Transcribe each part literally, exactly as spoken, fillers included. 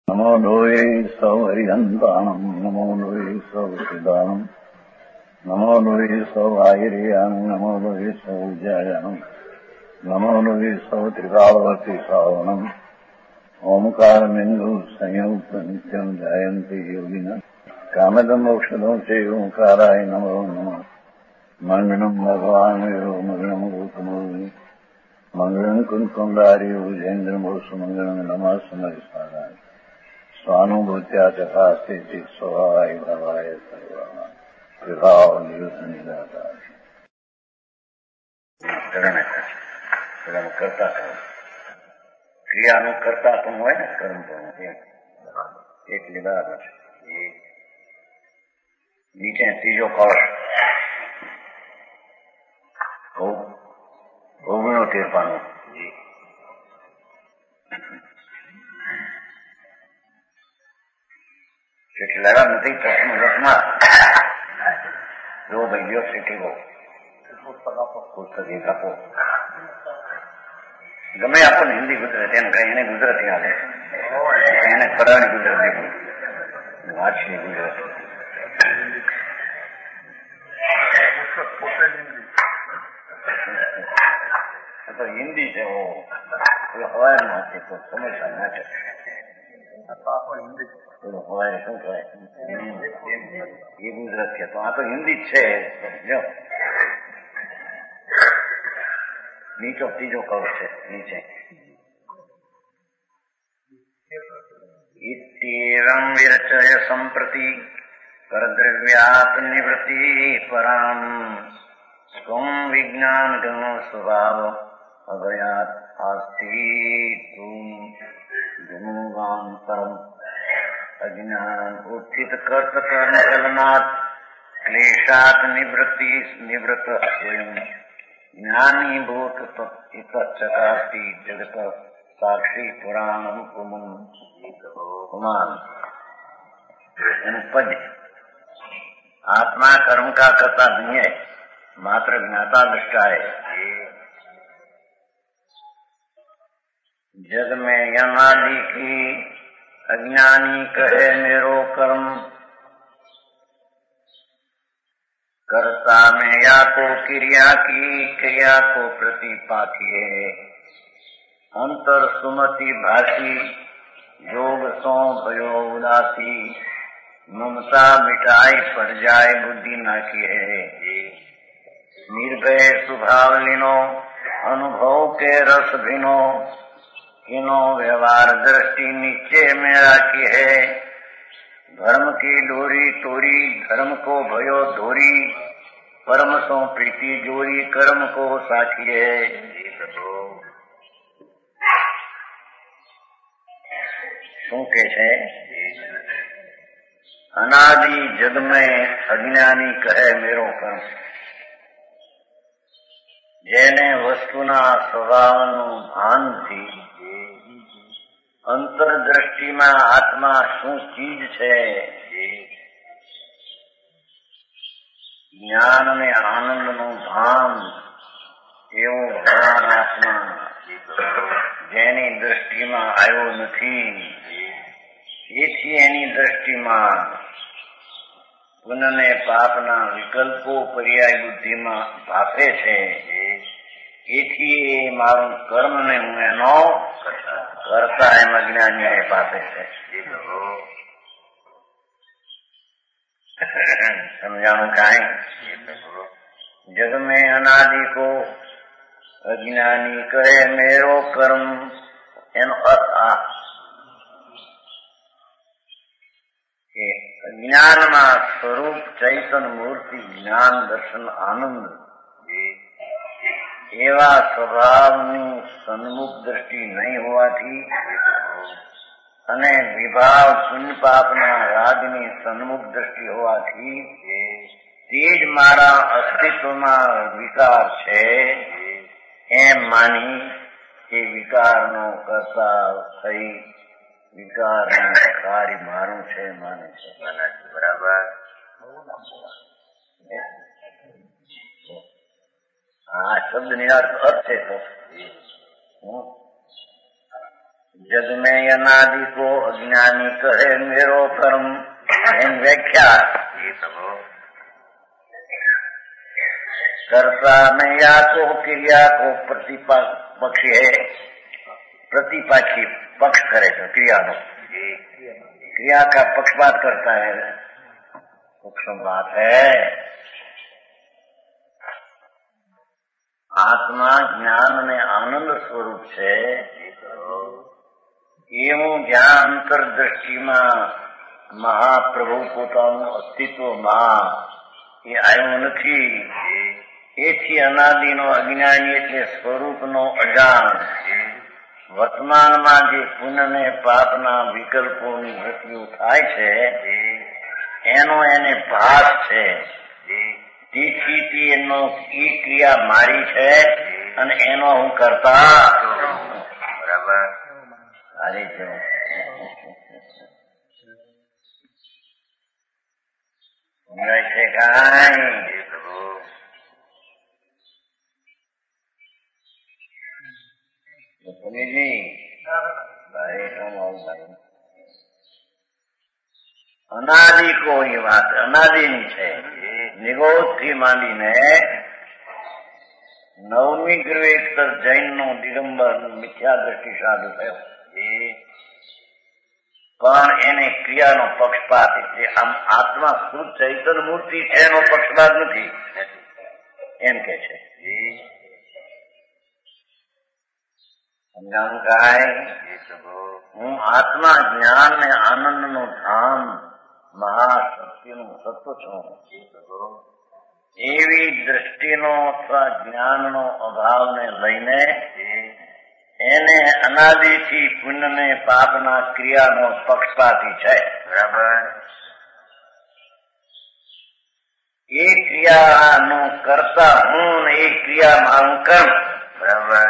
नमो लोये सौहरिहन्ताणम् नमो लोये सौहृदानम् नमो लोये सौभागिर्यानम् नमो लोये सौजायानम् नमो लोये सौत्रिकावती सावनम् ओंकारमिन्दु संयुक्त नित्यम् जायन्ति योगिनः कामदम् मोक्षदम् च ओंकाराय नमो नमः मङ्गलम् भगवान् वीरो मङ्गलम् रूपमोहि मङ्गलम् कुन्कुण्डारि भुजेन्द्रमोसु मङ्गलम् नमः समरिसाराय स्वानुभूत्या तथा स्थिति स्वभावाय भवाय सर्वः विभाव निदाता कर्म करता कर्म क्रिया નું કરતા પણ હોય ને કર્મ પણ એક લીધા છે નીચે ત્રીજો કળશ ઓગણો તેરપાનું જેથી લગા નથી પ્રશ્ન રસમાં જો ભાઈઓ શીખી ગો પુસ્તક આપો પુસ્તક એક આપો ગમે આપણને હિન્દી ગુજરાતી એને કઈ એને ગુજરાતી હાલે એને કરાની ગુજરાતી વાંચી ગુજરાતી તો હિન્દી છે હવાય નાખે તો સમસ્યા નાખે હિન્દી હવાય શું કહેવાય એ ગુજરાત છે તો આ તો હિન્દી જ છે જો નીચો ત્રીજો કવર છે નીચે ઇત્યેવં વિરચય સંપ્રતિ કરદ્રવ્યાત નિવૃત્તિ પરામ સ્વં વિજ્ઞાન ગણ સ્વભાવ અગયાત આસ્તિ તુમ ગુણગાંતરમ અજ્ઞાન ઉત્થિત કર્ત કર્મ ચલનાત ક્લેશાત નિવૃત્તિ નિવૃત્ત સ્વયં જ્ઞાની ભૂત ચકાસ્તિ જગત સાક્ષી પુરાણમ પુમન પુમાન એનું પદ आत्मा कर्म का करता नहीं है, मात्र ज्ञाता दृष्टा है। जग में यमादि की अज्ञानी कहे मेरो कर्म, कर्ता में या को क्रिया की क्रिया को प्रतिपाती है। अंतर सुमति भाषी योग सो भयो उदासी, ममता मिटाई पड़ जाए बुद्धि न की है। निर्भय स्वभाव लीनो अनुभव के रस भिनो, किनो व्यवहार दृष्टि नीचे में राखी है। धर्म की डोरी तोरी धर्म को भयो धोरी, परम सो प्रीति जोरी कर्म को साखी है। શું કે છે? અનાદિ જગ में અજ્ઞાની કહે મેરો કર્મ, જેને વસ્તુના સ્વભાવનું ભાન થી અંતરદ્રષ્ટિમાં આત્મા શું ચીજ છે, જ્ઞાન અને આનંદનું ભાન એવો ભગવાન આત્મા જેની દ્રષ્ટિમાં આવ્યો નથી, એથી એની દ્રષ્ટિમાં પુનઃને પાપના વિકલ્પો પર્યાય બુદ્ધિમાં ભાપે છે। એથી એ મારું કર્મ ને હું એનો કરતા એમ અજ્ઞાનીને ભાપે છે। સમજાણું કાંઈ? જગ में અનાદિ को અજ્ઞાની કહે મેરો કર્મ, એનો અર્થ આ કે જ્ઞાનમાં સ્વરૂપ ચૈતન મૂર્તિ જ્ઞાન દર્શન આનંદ એવા સ્વભાવની સન્મુખ દ્રષ્ટિ નહીં હોવાથી અને વિભાવ પુણ્ય પાપના રાગની સન્મુખ દ્રષ્ટિ હોવાથી તે જ મારા અસ્તિત્વમાં વિકાર છે એમ માની એ વિકારનો કરતા થઈ વિકારનું કાર્ય મારું છે માને છે। બરાબર? આ શબ્દ નિરાર્થ અર્થ છે। તો जग में अनादि को अज्ञानी कहे मेरो कर्म एन व्याख्या कर्ता में या तो क्रिया को प्रतिपक्ष है प्रतिपक्षी पक्ष करे तो क्रिया नो क्रिया का पक्षपात करता है सूक्ष्म बात है। आत्मा ज्ञान में आनंद स्वरूप છે એવું જ્યાં અંતરદ્રષ્ટિમાં મહાપ્રભુ પોતાનું અસ્તિત્વમાં એ આવ્યું નથી એથી અનાદિનો અજ્ઞાની એટલે સ્વરૂપનો અજાણ વર્તમાનમાં જે પુણ્ય ને પાપના વિકલ્પોની મૃત્યુ થાય છે એનો એને ભાસ છે તેથી એનો એ ક્રિયા મારી છે અને એનો હું કરતા બરાબર સારી છે સમજાય છે કાંઈ સુનીજી ભાઈ અનાદિ કો એ વાત અનાદિની છે નિગોદ થી માંડીને નવમી ગ્રવેતર જૈન નો દિગંબર મિથ્યા દ્રષ્ટિ સાધુ થયો પણ એને ક્રિયાનો પક્ષપાત એટલે આમ આત્મા શુદ્ધ ચૈતન્ય મૂર્તિ છે એનો પક્ષપાત નથી એમ કે છે સમજાણું કાંઈ હું આત્મા જ્ઞાન ને આનંદ નું ધામ મહાશક્તિનું તત્વ છું એવી દ્રષ્ટિનો અથવા જ્ઞાનનો અભાવને લઈને એને અનાદિથી પુણ્ય ને પાપના ક્રિયાનો પક્ષપાતી છે બરાબર એ ક્રિયાનો કરતા હું ને એ ક્રિયા મારું કર્મ બરાબર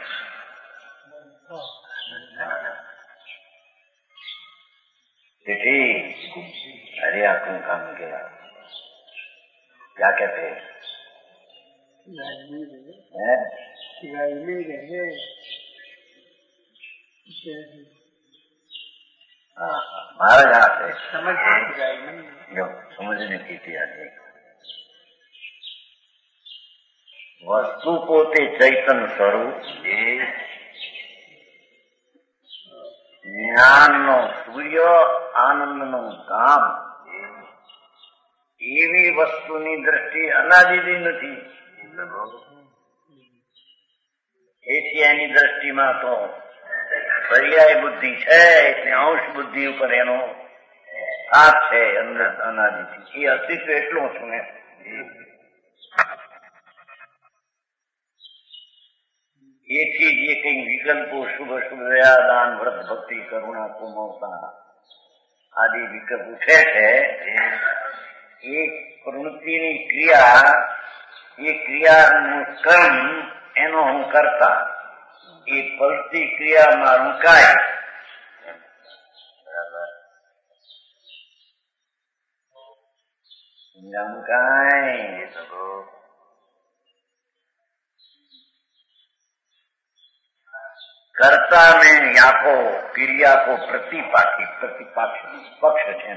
चिठी अरे आपको काम गया क्या कहते हैं महाराज आते जो समझने की थी आते वस्तु पोते चैतन स्वरूप જ્ઞાનનો સૂર્ય આનંદનો ધામ એવી વસ્તુની દ્રષ્ટિ અનાદિની નથી એથી એની દ્રષ્ટિમાં તો પર્યાય બુદ્ધિ છે એટલે અંશ બુદ્ધિ ઉપર એનો હાથ છે અંદર અનાદિથી એ અસ્તિત્વ એટલું છું ને એથી જે કઈ વિકલ્પો શુભ શુભ દયા દાન વ્રત ભક્તિ કરુણા કુમવતા આદિ વિકલ્પ ઉઠે છે એ પ્રવૃત્તિની ક્રિયા એ ક્રિયાનું કર્મ એનો હું કરતા એ ફલતી ક્રિયામાં રૂકાય બરાબર સમજાવું કાંઈ कर्ता में या को क्रिया को प्रतिपाठी प्रतिपक्ष पक्ष है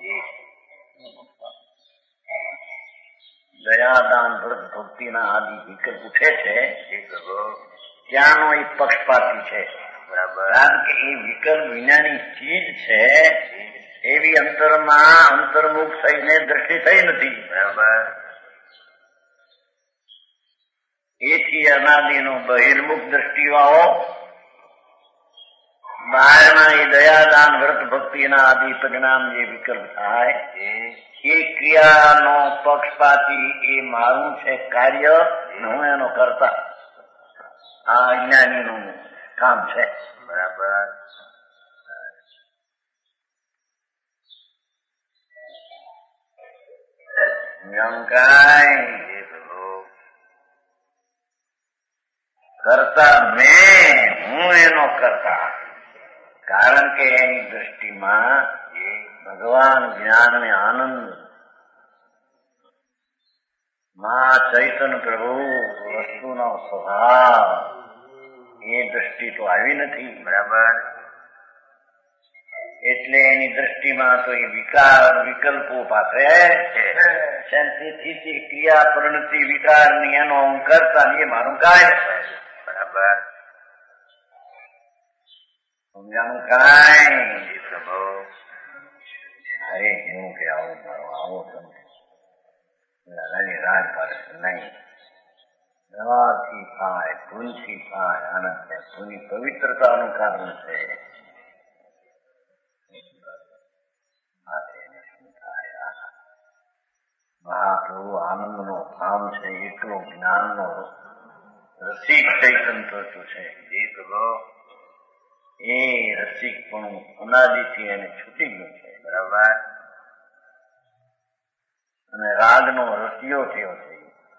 दयादान व्रत भक्ति ना आदि विकल्प उठे છે ત્યાંનો એ પક્ષપાતી છે બરાબર કારણ કે એ વિકલ્પ વિનાની ચીજ છે એવી અંતરમાં અંતર્મુખ થઈને દ્રષ્ટિ થઈ નથી બરાબર એથી અનાદિનો બહિર્મુખ દ્રષ્ટિવાળો બહારના એ દયાદાન વ્રત ભક્તિના આદિ પરિણામ જે વિકલ્પ થાય એ ક્રિયાનો પક્ષપાતી એ મારું છે કાર્ય હું એનો કરતા આ અજ્ઞાનીનું કામ છે બરાબર કાંઈ કરતા મેં હું એનો કરતા કારણ કે એની દ્રષ્ટિમાં ભગવાન જ્ઞાન ને આનંદ મા ચૈતન્ય પ્રભુ વસ્તુનો સ્વભાવ એ દ્રષ્ટિ તો આવી નથી બરાબર એટલે એની દ્રષ્ટિમાં તો એ વિકાર વિકલ્પો પાસે શાંતિથી ક્રિયા પરિણતિ વિકારની એનો હું કરતા એ મારું કાર્ય છે. બરાબર સમજાણું કાંઈ પ્રભુ અરે એવું કે આવું મારો આવો સમજ રાજ પાડે નહીં. દવાથી થાય ભૂલથી થાય આનંદ છે. ભૂલની પવિત્રતાનું કારણ છે. મહાપ્રભુ આનંદનો ભાવ છે એટલો જ્ઞાનનો રસિક ચૈતન્ય છે. એ પ્રભુ એ રસિક પણ અનાદિથી એને છૂટી ગયું છે. બરાબર અને રાગનો રસિયો થયો છે.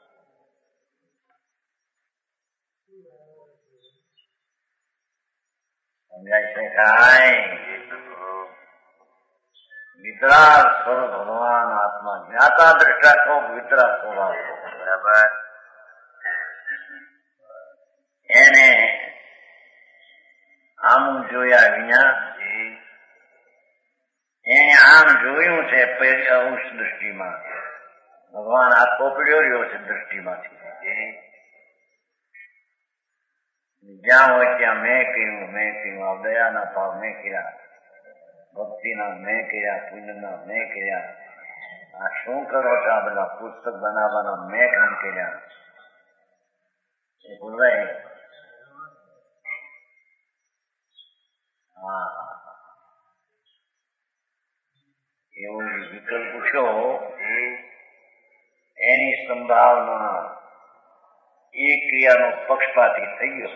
સમજાય છે કાંઈ વિતરાગ સ્વરૂપ ભગવાન આત્મા જ્ઞાતા દ્રષ્ટા છો વિતરાગ સ્વભાવ છો. બરાબર એને આમ જોયા વિના એને આમ જોયું છે અંશ દ્રષ્ટિમાં. ભગવાન આ પોપડ્યો રહ્યો છે દ્રષ્ટિમાંથી. જ્યાં હોય ત્યાં મેં કહ્યું મેં કહ્યું આ દયાના ભાવ મેં કર્યા, ભક્તિના મેં કર્યા, પુણ્યના મેં કર્યા. આ શું કરો છો? આ બધા પુસ્તક બનાવવાના મેં કામ કર્યા. એ બોલાય હા એવો વિકલ્પ પૂછ્યો. એની સંભાવના એ ક્રિયાનો પક્ષપાતી થઈ ગયો.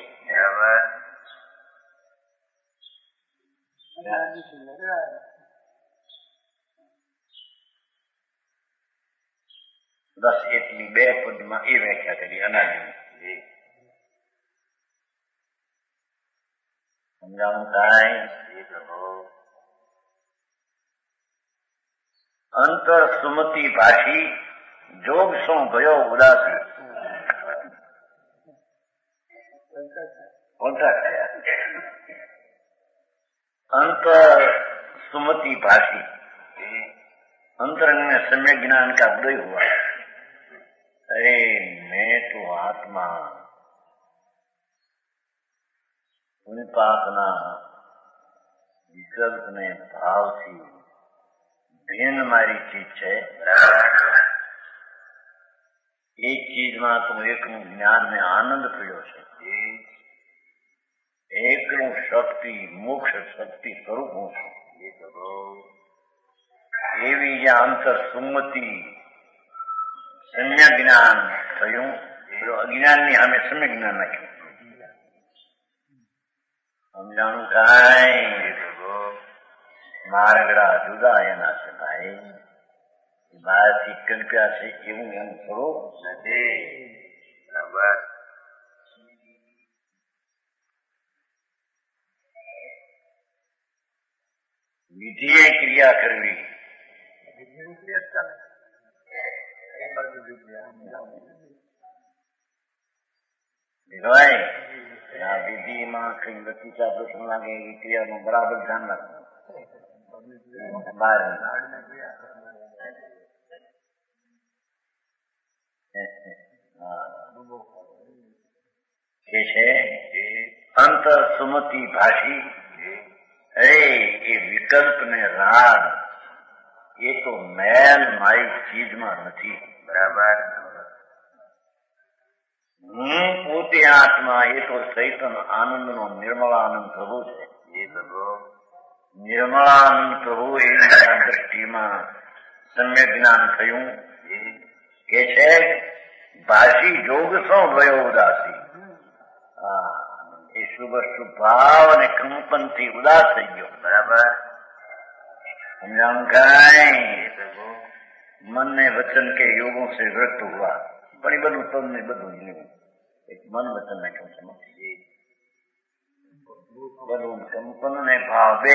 બસ એટલી બે પદમાં એ વ્યાખ્યા કરી અનાદિની. સમજાવું કાંઈ અંતર સુમતિ ભાષી જોગ શું ભયો ઉદાસી. अंतर सुमति भाषी अंतरंग में सम्यक ज्ञान का उदय हुआ. अरे मैं तो आत्मा उन्पाकना विकल्प ने भाव थी भिन्न मारी चीज है. एक चीज में तो एक ज्ञान में आनंद पड़ो है. એકલું શક્તિ મોક્ષ શક્તિ સ્વરૂપ હું છું. એવી જે અંતર સુમતિ સમ્યક જ્ઞાન થયું. અજ્ઞાનની સામે સમ્યક જ્ઞાન નાખ્યું. સમજાણું કાંઈ મારગડા જુદા એના છે ભાઈ. બહારથી કલ્પ્યા છે એવું એનું સ્વરૂપ નથી. બરાબર વિધિએ ક્રિયા કરવી. આ વિધિમાં કઈ બગીચા પ્રસંગ લાગે એવી ક્રિયાનું બરાબર ધ્યાન રાખવું. કે છે અંતર સુમતિ ભાષી. અરે એ વિકલ્પ ને રાગ એ તો મેલ મારી ચીજમાં નથી. બરાબર હું પોતે આત્મા એ તો ચૈતન આનંદ નો નિર્મળાનંદ પ્રભુ છે. એ પ્રભુ નિર્મળાનંદ પ્રભુ એની દ્રષ્ટિમાં સમ્યક જ્ઞાન થયું. કે છે ભાષી જોગ સો ભયો ઉદાસી. હા એ શુભ શુભ ભાવ અને કંપન થી ઉદાસ થઈ ગયો. બરાબર સમજાણું કાંઈ મન ને વચન કે યોગો સે વ્રત હુआ. પણ એ બધું તમને બધું લેવું. એક મન વચન નાખ્યું સમજી બધું કંપન ને ભાવ બે.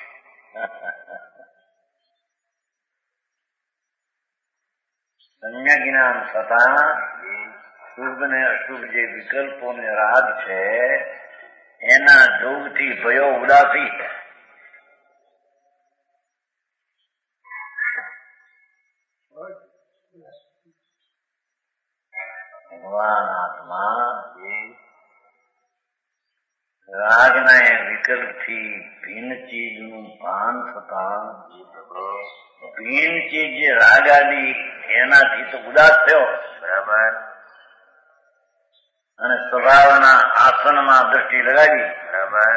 સમ્યક જ્ઞાન છતાં શુભ ને અશુભ જે વિકલ્પો ને રાગ છે એના જોગથી ભયો ઉદાસી. ભગવાન આત્મા રાગના વિકલ્પથી ભિન્ન ચીજનું ભાન થતા ભિન્ન ચીજ જે રાગ આદિ એનાથી તો ઉદાસ થયો બરાબર અને સ્વભાવના આસનમાં દ્રષ્ટિ લગાવી બરાબર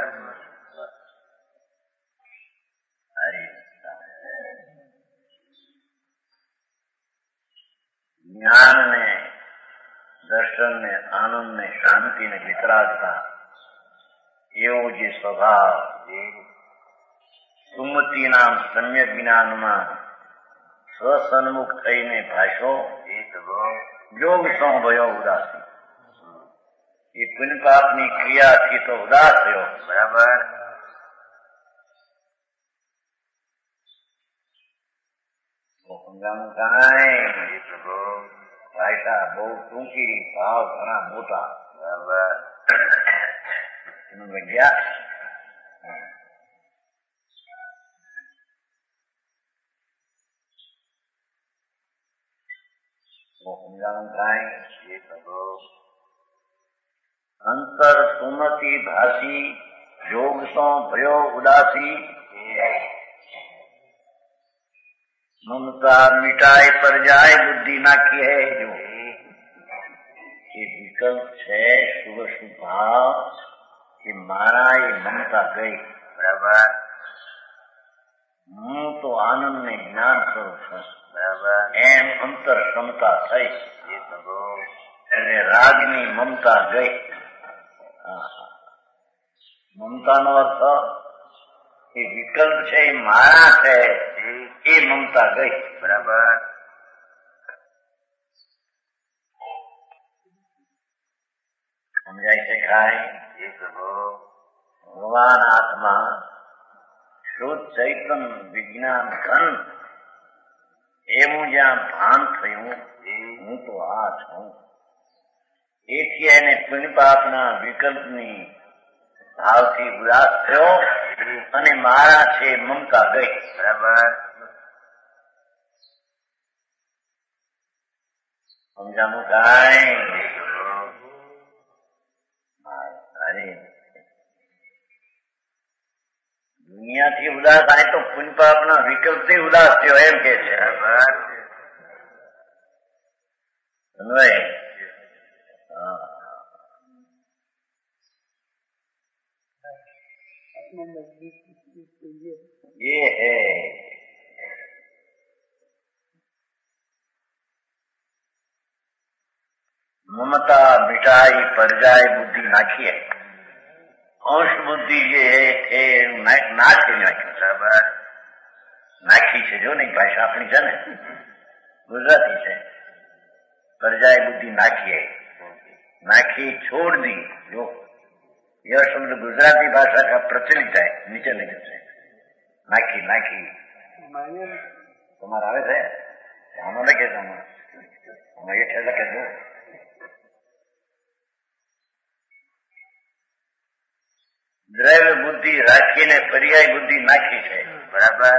જ્ઞાન ને દર્શન ને આનંદ ને શાંતિ ને વિતરાગતા એવો જે સ્વભાવ સુમતિ નામ સમ્યક જ્ઞાનમાં સ્વસન્મુખ થઈને ભાષો યોગ સો ભયો ઉદાસી એ પુણ્ય પાપની ક્રિયાથી તો ઉદાસ થયો બરાબર ભાષા બહુ ટૂંકી ભાવ ઘણા મોટા બરાબર એનું ગયા સમજાણું કાંઈ અંતર સુમતિ ભાસી યોગ સો ભયો ઉદાસી મમતા મિટાય પર જાય બુદ્ધિ નાખી હે જો એ વિકલ્પ છે શુભ શુભાવ કે મારા એ મમતા ગઈ બરાબર હું તો આનંદ ને જ્ઞાન સ્વરૂપ છું બરાબર એમ અંતર ક્ષમતા થઈ એટલે રાગની મમતા ગઈ મમતાનો અર્થ એ વિકલ્પ છે એ મારા છે એ મમતા ગઈ બરાબર સમજાય છે ખાય એ ભગવાન આત્મા શુદ્ધ ચૈતન વિજ્ઞાન ઘન એવું જ્યાં ભાન થયું હું તો આ છું એથી એને પુણ્ય પાપના વિકલ્પની ભાવથી ઉદાસ થયો અને મારા છે મમતા ગઈ બરાબર સમજાનું કાંઈ દુનિયાથી ઉદાસ થાય તો પુણ્ય પાપના વિકલ્પથી ઉદાસ થયો એમ કે છે ये है ममता मिटाई पर जाए बुद्धि नाखी है अंश बुद्धि ये है नाखी नाखी बराबर नाखी છે જો નહીં ભાષા આપણી છે ને ગુજરાતી છે પર જાય બુદ્ધિ નાખી નાખી छोड़ दी जो यह शब्द गुजराती भाषा का प्रचलित है नीचे लिखे છે નાખી નાખી તમારે આવે છે આમાં લખે છે આમાં એ છે લખે છે દ્રવ્ય બુદ્ધિ રાખીને પર્યાય બુદ્ધિ નાખી છે બરાબર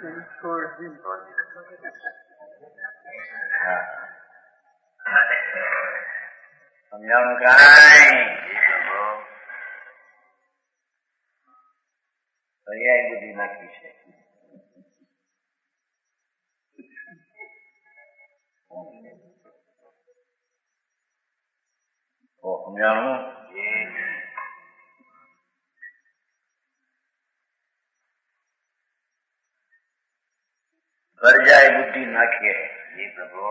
સમજાણું કાંઈ પર્યાય બુદ્ધિ નાખી છે સમજાણું પરજાય બુદ્ધિ નાખીએ એ પ્રભુ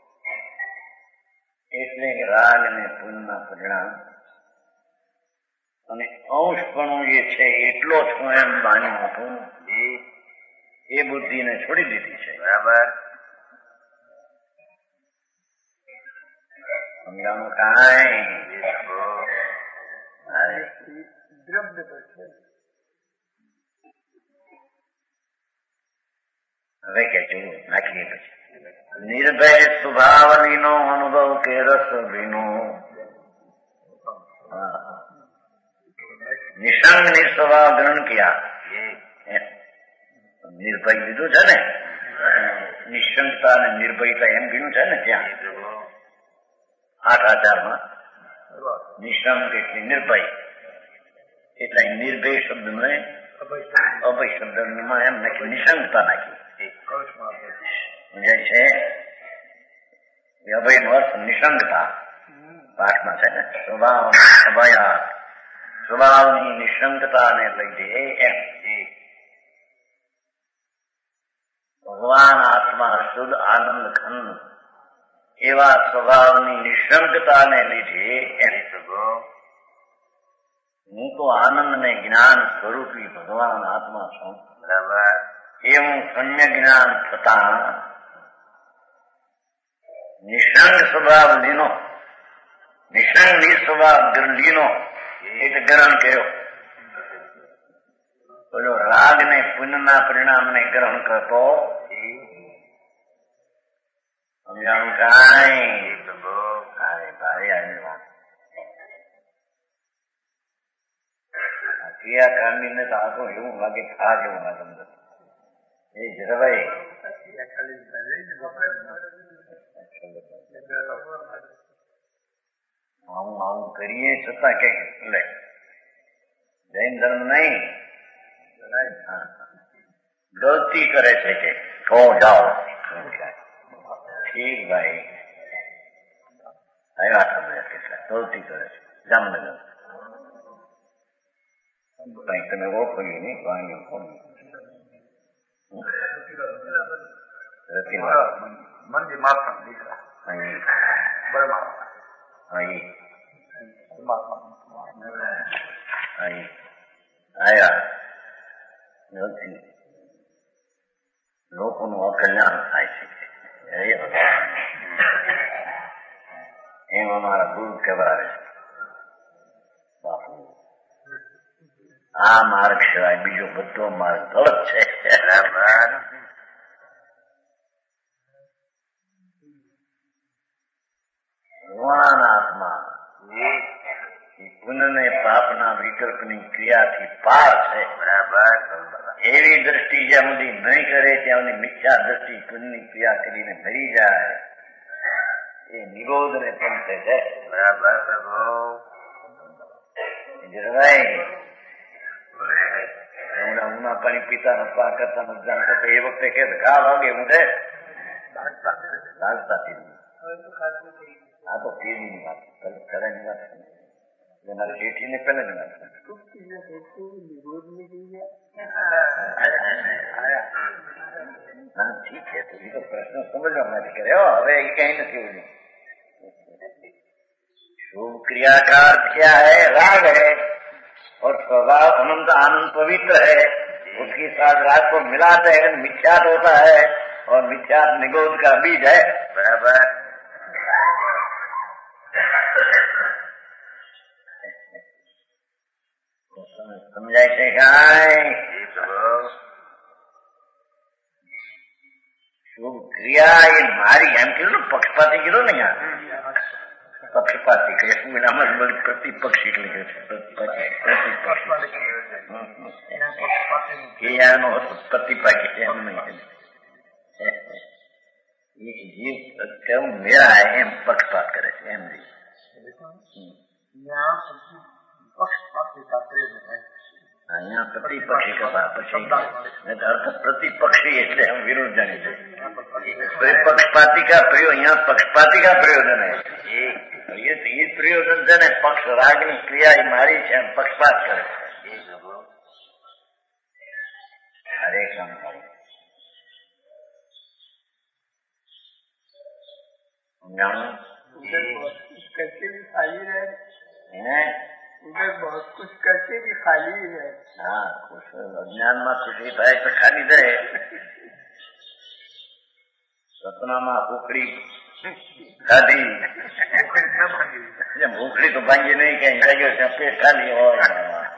એટલે રાગ ને પુણ્યના પરિણામ અને અંશપણું જે છે એટલો જ હું એમ માન્યું હતું એ બુદ્ધિને છોડી દીધી છે બરાબર સમજાણું કાંઈ હવે કે જોયું નાખીએ પછી નિર્ભય સ્વભાવ વિનો અનુભવ કે રસ વિનો નિસંગ નિસ્વભાવ ગ્રહણ કિયા નિર્ભય લીધું છે ને નિશંકતા અને નિર્ભયતા એમ ગણ્યું છે ને ત્યાં આઠ આચારમાં નિષ્કામ એટલે નિર્ભય એટલે નિર્ભય શબ્દને અભય શબ્દમાં એમ નાખ્યું નિશંકતા નાખી સમજાય છે અભય નો અર્થ નિશંકતા પાઠમાં છે ને સ્વભાવ અભયા સ્વભાવની નિશંકતાને લીધે એમ ભગવાન આત્મા શુદ્ધ આનંદ ખંડ એવા સ્વભાવની નિશંકતાને લીધે એમ હું તો આનંદ ને જ્ઞાન સ્વરૂપી ભગવાન આત્મા છું બરાબર એવું સમ્ય જ્ઞાન થતા નિશંક સ્વભાવ લીનો નિશંક નિસ્વભાવ લીનો એટલે ગ્રહણ કર્યો. બોલો રાગ ને પુણ્યના પરિણામ ને ગ્રહણ કરતો સમજાણું કાંઈ ભારે આવી વાત ક્રિયાકાંડી ને તો આખું એવું લાગે ખા જેવું લાગે અંદર એ જરાભાઈ આવું આવું કરીએ છતાં કઈ લે જૈન ધર્મ નહીં ગલતી કરે છે કે તો જાઓ ઠીક ભાઈ આવ્યા તમે કેટલા ગલતી કરે છે જામનગર કઈ તમે ઓળખો નહીં વાણી કોણ મંદિર માતા દીકરા અહીં અહીં અહીં આયા નથી લોકોનું અકલ્યાણ થાય છે એમ અમારા ગુરુ કહેવાય બાપુ આ માર્ગ સિવાય બીજો બધો માર્ગ ગલત છે. ભગવાન આત્મા પુણ્ય ને પાપના વિકલ્પની ક્રિયાથી પાર છે બરાબર એવી દ્રષ્ટિ જ્યાં સુધી નહીં કરે ત્યાં સુધી મિથ્યા દ્રષ્ટિ પુણ્યની ક્રિયા કરીને ભરી જાય એ નિરોધ ને પંથે છે બરાબર ઊંઘમાં પાણી પીતા નફા કરતા નથી જાણતા એ વખતે કે ઘા વાગે હું છે લાગતા આ તો કેવી વાત કરાની વાત મારી શેઠી ને પેલા ની વાત ના ઠીક છે તો બીજો પ્રશ્ન સમજવા માટે કર્યો હવે એ કઈ નથી બોલ્યું. शुभ क्रिया का अर्थ क्या है? राग है और स्वभाव अनंत आनंद पवित्र है उसके साथ राग को मिलाते हैं मिथ्यात होता है और मिथ्यात निगोध का बीज है बराबर. समझाय છે કાંઈ? શુભ ક્રિયા એ મારી એમ કીધું ને પક્ષપાતી કીધું ને યાર પક્ષપાતી કહે શું એનામાં પ્રતિપક્ષી એટલે કે પ્રતિપક્ષી એમ નહીં ये क्यों मेरा है एम पक्षपात करे एम पक्षपाती का प्रयोग है यहाँ प्रतिपक्षी का अर्थ प्रतिपक्षी એટલે हम विरोध जाने पक्षपाती का प्रयोग यहाँ पक्षपाती का प्रयोजन है ये ये प्रयोजन છે ને પક્ષ રાગની ક્રિયા મારી છે એમ પક્ષપાત કરે હરે કામ કરે करके भी खाली रहे उधर बहुत कुछ करके भी खाली है. हाँ कुछ अज्ञान में खुशी થાય તો ખાલી રહે. સપનામાં ભૂખડી ખાધી ભૂખડી તો ભાંગી નહીં કઈ જાગ્યો છે પેટ ખાલી હોય.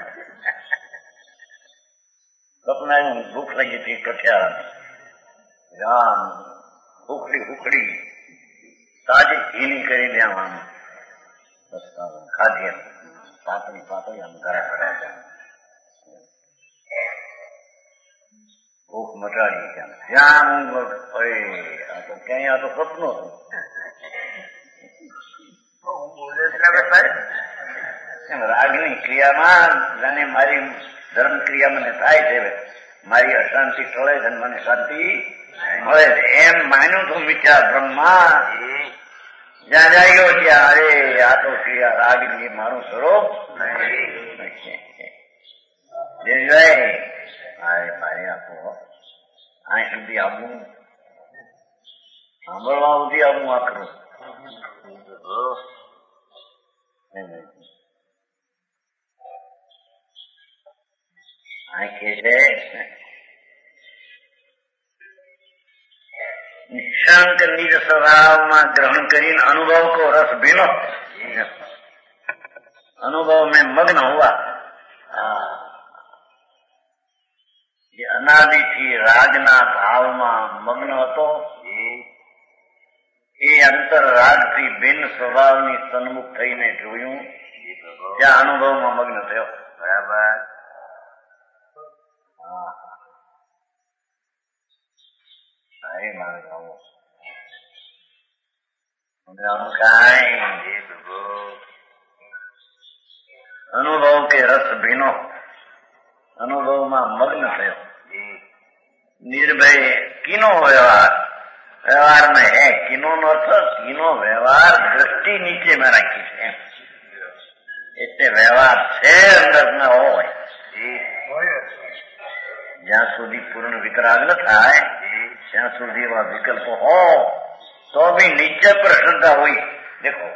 સપના ભૂખ લાગી હતી કઠિયારાની રામ ભૂખડી ભૂખડી તાજી ઘીની કરી દેવાનું ખાધી પાતળી પાતળી આમ ઘરે ભરાય ભૂખ મટાડી ત્યાં આ તો ક્યાંય આ તો સપનું હતું રાગની ક્રિયામાં જાણે મારી ધર્મ ક્રિયા મને થાય છે, મારી અશાંતિ ટળે છે, મને શાંતિ મળે છે એમ માન્યું તું મિથ્યા બ્રહ્મા. જ્યાં જાગ્યો ત્યાં અરે આ તો ક્રિયા રાગની મારું સ્વરૂપ મારે આપો આ સુધી આવવું, સાંભળવા સુધી આવવું આખરું. આ કે છે નિશાંત નિજ સ્વભાવમાં ગ્રહણ કરીને અનુભવ કો રસ ભીનો, અનુભવ में मग्न हुआ. જે અનાદિથી રાગના ભાવમાં મગ્ન હતો એ અંતર રાગથી ભિન્ન સ્વભાવની સન્મુખ થઈને જોયું ત્યાં અનુભવમાં મગ્ન થયો. બરાબર. અનુભવ કે રસ ભીનો, અનુભવમાં મગ્ન થયો. નિર્ભય કિનો વ્યવહાર, વ્યવહાર में है किनो નો અર્થ કિનો વ્યવહાર દ્રષ્ટિ નીચે મેં રાખી છે એટલે વ્યવહાર છે અંદર ન હોય જ્યાં સુધી પૂર્ણ વિતરાગ ન થાય ત્યાં સુધી એવા વિકલ્પો હો તો भी નીચે પર શ્રદ્ધા હોય. देखो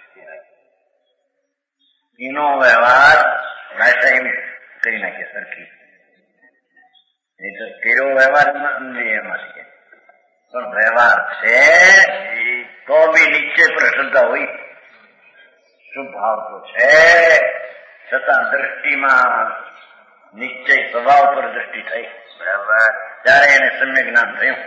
કિનો વ્યવહાર ભાષા એમ કરી નાખીએ સરખી, નહીં તો કેવો વ્યવહાર એમાંથી પણ વ્યવહાર છે તો બી નીચે પર શ્રદ્ધા હોય. શુભ ભાવ તો છે છતાં દ્રષ્ટિમાં નિશ્ચય સ્વભાવ પર દ્રષ્ટિ થઈ. બરાબર. ત્યારે એને સમ્યક જ્ઞાન થયું.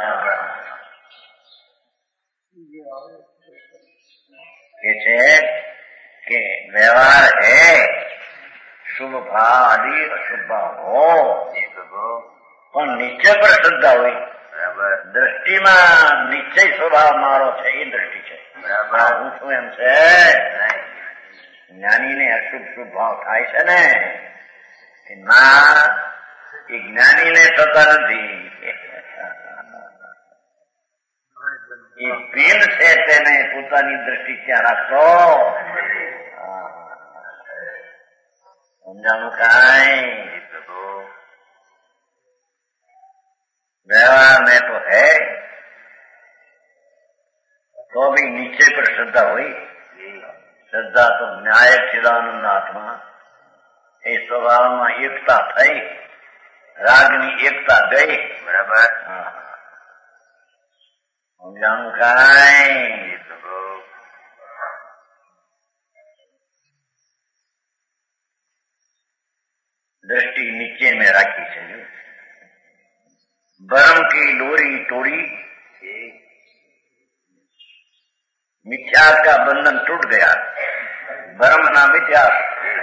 એ છે કે વ્યવહાર હે શુભ ભાવ આદિ અશુભ ભાવ હો પણ નીચે પર શ્રદ્ધા હોય. બરાબર. દ્રષ્ટિમાં નિશ્ચય સ્વભાવ મારો છે એ દ્રષ્ટિ છે. બરાબર. હું શું એમ છે જ્ઞાનીને અશુભ શુભ ભાવ થાય છે ને ના એ જ્ઞાનીને થતા નથી. એ ભીન છે તેને પોતાની દ્રષ્ટિ ત્યાં રાખશો. સમજાણું કાંઈ व्यवहार में तो है तो भी नीचे पर श्रद्धा हुई. श्रद्धा तो न्याय चिदानंद आत्मा એ સ્વભાવમાં એકતા થઈ, રાગની એકતા ગઈ. બરાબર. સમજાણું કાંઈ દ્રષ્ટિ નીચે મેં રાખી છે. भ्रम की डोरी तोड़ी, मिथ्यात का बंधन टूट गया. भ्रम ना मिथ्यात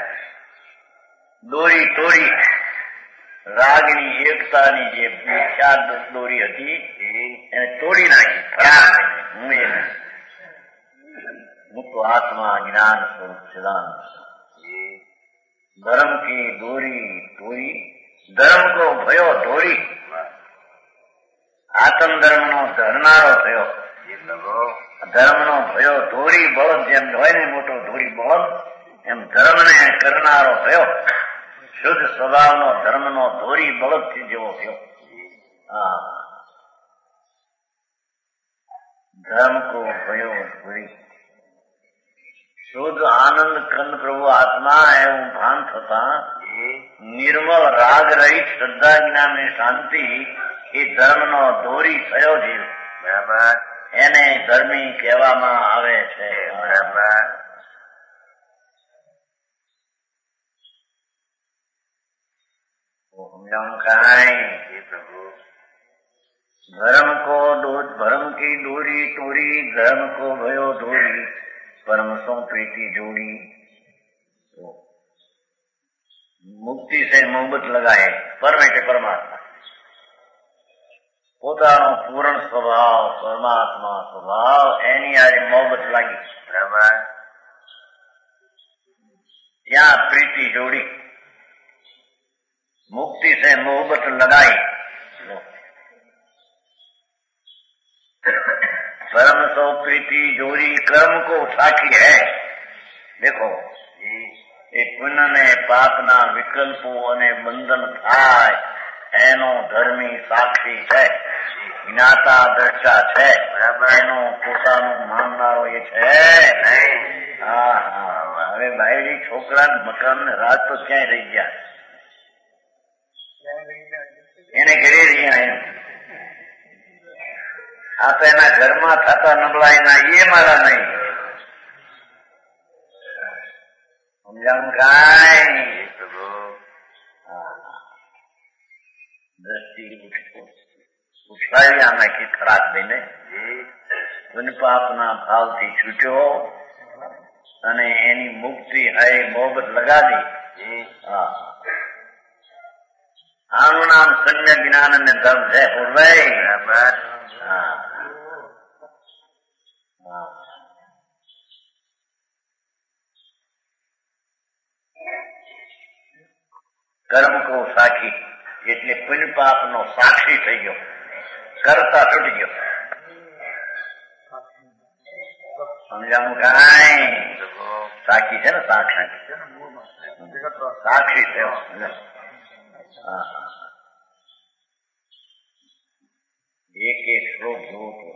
દોરી તોડી રાગની એકતાની જે મિથ્યા દોરી હતી એને તોડી નાખી. ફરાર હું એ હું તો આત્મા જ્ઞાન સ્વરૂપ સદાન. ધર્મ કી દોરી તોડી ધર્મ કો ભયો ધોરી. આત્મ ધર્મ નો ધરનારો થયો. ધર્મ નો ભયો ધોરી બળદ જેમ હોય ને મોટો ધોરી બળદ એમ ધર્મ ને કરનારો થયો. શુદ્ધ સ્વભાવનો ધર્મનો ધોરી બળદથી જેવો થયો. હા ધર્મ કો ભયો ધોરી શુદ્ધ આનંદ કંદ પ્રભુ આત્મા એવું ભાન થતા નિર્મળ રાગ રહિત શ્રદ્ધા જ્ઞાન ની શાંતિ એ ધર્મનો ધોરી થયો જીવ. બરાબર. એને ધર્મી કહેવામાં આવે છે. બરાબર. धर्म को धर्म की डोरी तोड़ी धर्म को भयो धोरी परम सो प्रीति जोड़ी. तो मुक्ति से मोहब्बत लगाए परम के परमात्मा પોતાનો પૂર્ણ સ્વભાવ પરમાત્મા સ્વભાવ એની આજે મોહબ્બત લાગી. બરાબર. यहाँ प्रीति जोड़ी, मुक्ति से मोहब्बत लगाई, परम सो प्रीति जोड़ी कर्म को साखी है। देखो એ પુણ્યને પાપના વિકલ્પો અને બંધન થાય એનો ધર્મી સાક્ષી છે, જ્ઞાતા દ્રષ્ટા છે, એનો પોતાનું માનનારો એ છે નહીં. હા હા હવે બાયડી છોકરા મકાન ને રાત તો ક્યાંય રહી ગયા, એને ઘરે રહ્યા એમ. આ તો એના ઘરમાં થતા નબળાઈના એ મારા નહીં. સમજાણું કાંઈ દ્રષ્ટિ ઉછાળ્યા નાખી ખરાબ દઈને પુન પાપના ભાવથી છૂટ્યો અને એની મુક્તિ હૈ મોહબત લગાડી. આનું નામ સમ્યક જ્ઞાન અને ધર્મ છે. પૂર્વય હા હા કર્મ કો સાક્ષી એટલે પુણ્ય પાપ નો સાક્ષી થઈ ગયો, કરતા છૂટી ગયો. સમજાણું કાંઈ? સાક્ષી છે ને, સાક્ષી સાક્ષી થયો. એક એક શ્લોક જોવો તો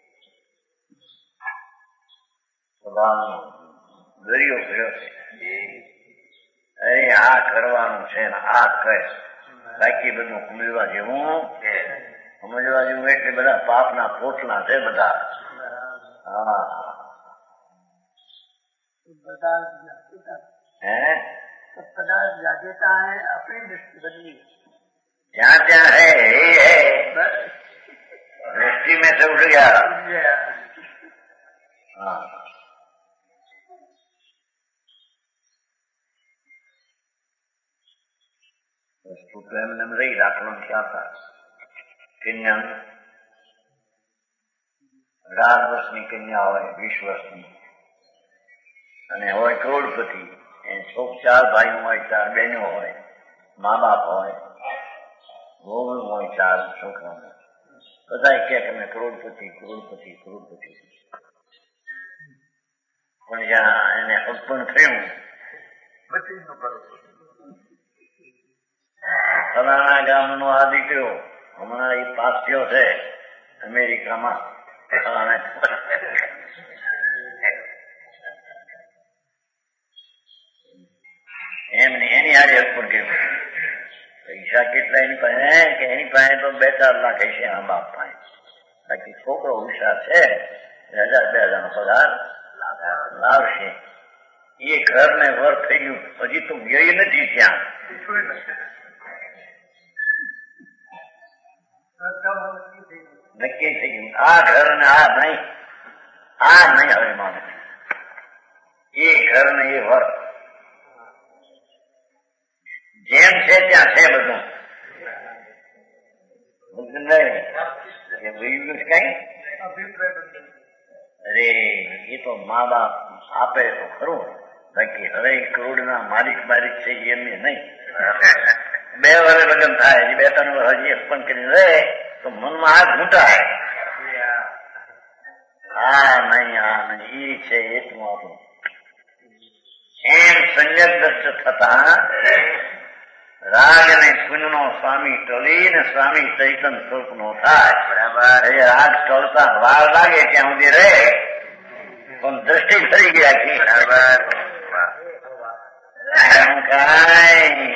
સભાનો દરિયો ભર્યો છે. અરે આ કરવાનું છે ને આ કરે, બાકી બધું સમજવા જેવું સમજવા જેવું એટલે બધા પાપના પોટલા છે બધા. હા હે पदार्थ जागेता है अपनी दृष्टि बदली, जहाँ जहाँ है ही है, दृष्टि में से उठ गया. हाँ वस्तु तो एमने रही दाखलो क्या था. कन्या અઢાર વર્ષની કન્યા હોય, વીસ વર્ષની, અને હોય કરોડપતિ. છોક ચાર ભાઈઓ હોય, ચાર બહેનો હોય, મા બાપ હોય, વહુ હોય, ચાર છોકરા હોય, બધા કે તમે કરોડપતિ કરોડપતિ કરોડપતિ. પણ જ્યાં એને અર્પણ થયું ફલાણા ગામનો આ દીકરો હમણાં એ પાસ થયો છે અમેરિકામાં, એમને એની હારે અર્પણ કર્યું. પૈસા કેટલા એની પાસે કે એની પાસે તો બે ચાર લાખ હશે આ બાપ પાસે, બાકી છોકરો હોશિયાર છે, હજાર બે હજાર નો પગાર લાવશે. એ ઘર ને વર થઈ ગયું, હજી તો ગઈ નથી ત્યાં. નક્કી થઈ ગયું આ ઘર ને આ નહીં, આ નહીં હવે માનો. એ ઘર ને એ વર જેમ છે ત્યાં છે બધું. કઈ અરે એ તો મા બાપ આપે તો ખરું, બાકી હવે કરોડ ના માલિક માલિક છે એમને નહીં. બે વર્ષ લગ્ન થાય, હજી બે ત્રણ વર્ષ હજી અર્પણ કરી રહે તો મનમાં હાથ ઘૂંટાય. આ નહીં આ નહીં એ છે એટલું આપણું. એમ સંયત દર્શ થતા રાગ અને પુણ્ય નો સ્વામી ટળી ને સ્વામી ચૈતન સ્વરૂપ નો થાય. બરાબર. એ રાગ ટળતા વાર લાગે ત્યાં સુધી રહે, પણ દ્રષ્ટિ ફરી ગયા છે. બરાબર. કઈ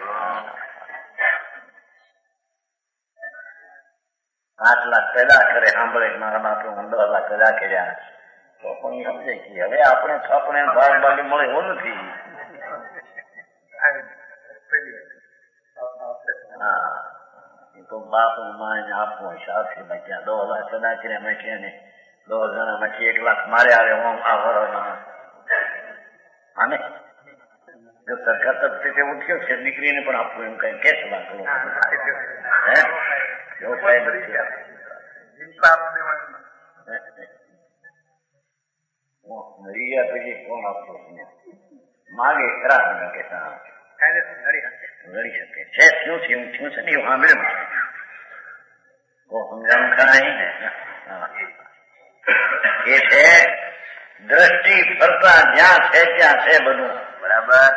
પાંચ લાખ પેદા કરે, સાંભળે મારા બાપુ દસ લાખ પેદા કર્યા, તો પણ સમજે કે હવે આપણે આપણે ભાગ ભાગે મળે એવું નથી. હા એ તો બાપ માને આપવો સાથે બાકી દો લાખ પેદા કર્યા મેઠી ને દો જણા માંથી એક લાખ મારે આવે હું આ વરમાં આને જો સરકાર તરફથી એવું થયું છે દીકરીને પણ આપવું એમ કઈ કે સલાહ કરો હે એવો કઈ નથી. મરી ગયા પછી કોણ આપવું? માગે ખરા કે લડી શકે છે શું થયું થયું છે ને એવું સાંભળે સમજાવું ખરા ને એ છે દ્રષ્ટિ ફરતા જ્યાં છે ત્યાં છે બધું બરાબર.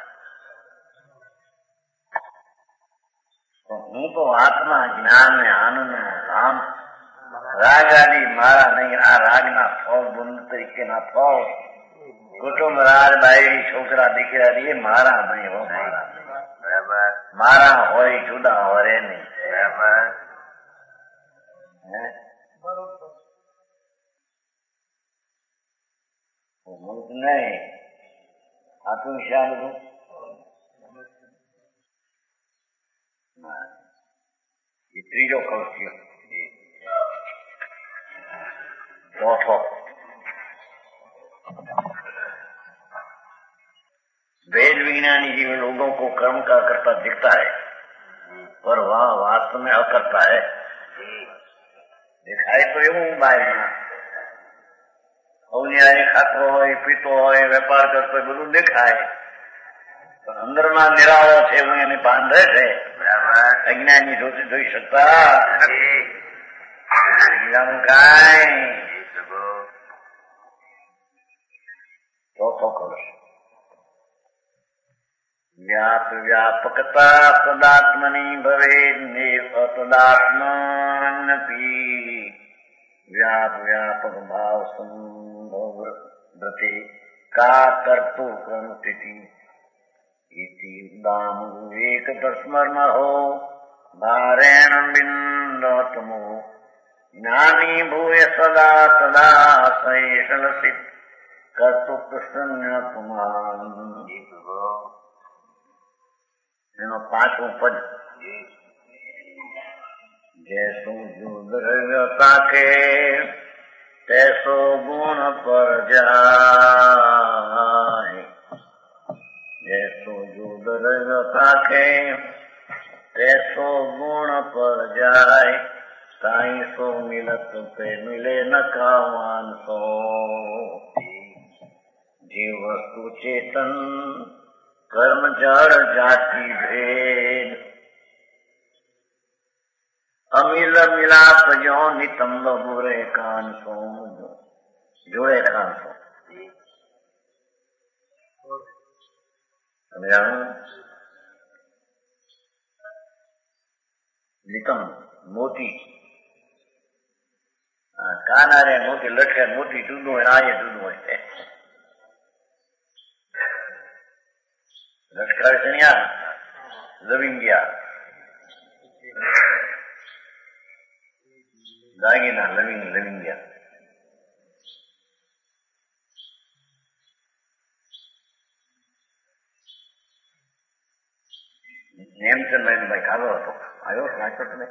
હું તો આત્મા જ્ઞાન ને આનંદ નો ધામ રાગ આદિ મારા નહીં. આ રાગના ફળ બુંદ તરીકેના ફળ કુટુંબ રાજ બાયડી છોકરા દીકરા એ મારા નહીં હો મારા બરાબર. મારા હોય જુદા હોય નહીં બરાબર. મુક્ત નહીં આતું શા બધું એ ત્રીજો કૌશ થયો. ચોથો वेद विज्ञानी जीवन लोगों को कर्म का करता दिखता है पर वह वास्तव में अकर्ता है. दिखाई तो એવું બાયમાં અવનિયારી ખાતો હોય પીતો હોય વેપાર કરતો હોય બધું દેખાય પણ અંદરના નિરાળો છે હું એને ભાન રહે છે. અજ્ઞાની જોતી જોઈ શકતા કાંઈ ચોથો કરો व्याप व्यापकता तदात्मनि भवेन्नेव तदात्मानपि व्याप व्यापक भाव संभवते का कर्तु क्रमस्थिति इति दाम विवेक तस्मरण हो भारेण बिंदतमो ज्ञानी भूय सदा सदा सैषलसित कर्तु प्रसन्न कुमार. એનો પાંચમું પદ જૈસો દ્રવ્યતા કે તૈસો ગુણ પર જાય. જૈસો જો દ્રવ્યતા કે તૈસો ગુણ પર જાય સાઈ સો મિલત પે મિલે ન કાવાન સો. જે વસ્તુ ચેતન कर्म जड़ जाति भेद अमिल मिलाप जो नितंब बुरे कान सो जुड़े कान सो. नितंब मोती काना रे मोती लटके मोती जूदो है आये जूदो है लटकाया लविंगिया दागिना लविंग लविंगिया નેમચંદ ભાઈ ભાઈ કાઢો હતો આવ્યો નાખ્યો તમે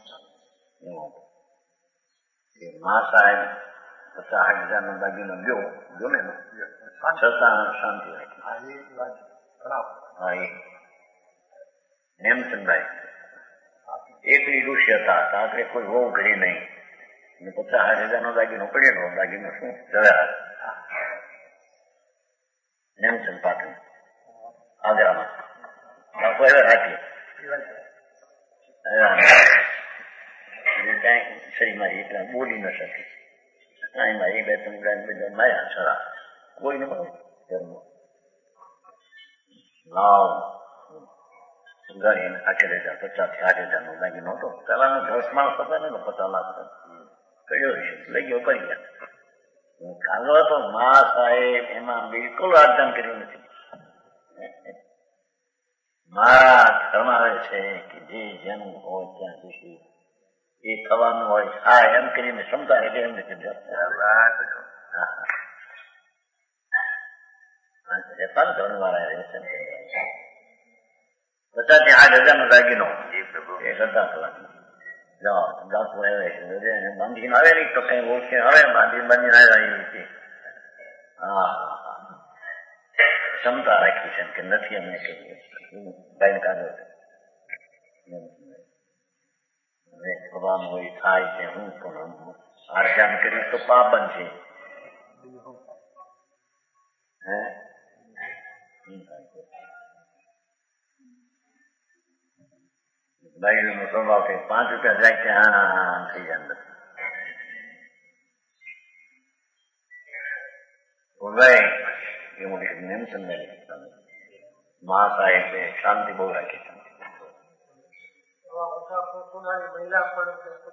મા સાહેબ પચાસ આઠ હજાર નો દાગીનો ગયો ગયો ને છતાં શાંતિ રાખી. હા એ નેમચંદભાઈ એકલી ઋષિ હતા આપણે કોઈ બહુ ઘડી નહીં પચાસ આઠ હજાર નો દાગીનો પડેલો દાગીનો શું જવાહર નેમચંદ પાટણ આગ્રામાં બાપુ હવે રાખી શરી મારી એટલા બોલી ન શકે મારી બે ત્રણ બધા માર્યા છરા કોઈ ને બહુ ધર્મ લાવ ગાડીને આઠ હજાર પચાસ સાઠ હજાર નો દાગીનો હતો. પેલાનો દસ માણસ હતા ને પચાસ લાખ કર્યો છે લઈ ગયો કરી ગયા. કાલો હતો મા સાહેબ એમાં બિલકુલ રાજદાન કર્યું નથી. મારા ધર્માવે છે કે જે જેનું હોય ત્યાં સુધી એ થવાનું હોય હા એમ કરીને ક્ષમતા એટલે એમ નથી ધર્મ વાળા રહેશે પચાસ થી આઠ હજાર નો દાગીનો એ શ્રદ્ધા કલાક ડાકુ આવે છે બાંધીને આવે નઈ તો કઈ ઓળખે આવે બાંધી બાંધીને આવ્યા. હા ક્ષમતા રાખી છે કે નથી અમને કહીએ ભાઈ કાઢો થવાનું હોય થાય છે. હું પણ આર્જાન કરી તો પાબન છે ભાઈ નો સ્વભાવ કે પાંચ રૂપિયા જાય કે હા હા હા થઈ જાય અંદર ભાઈ એ મોટી એમ સમજાય મા સાહેબ શાંતિ બહુ રાખી છે. મહિલા પણ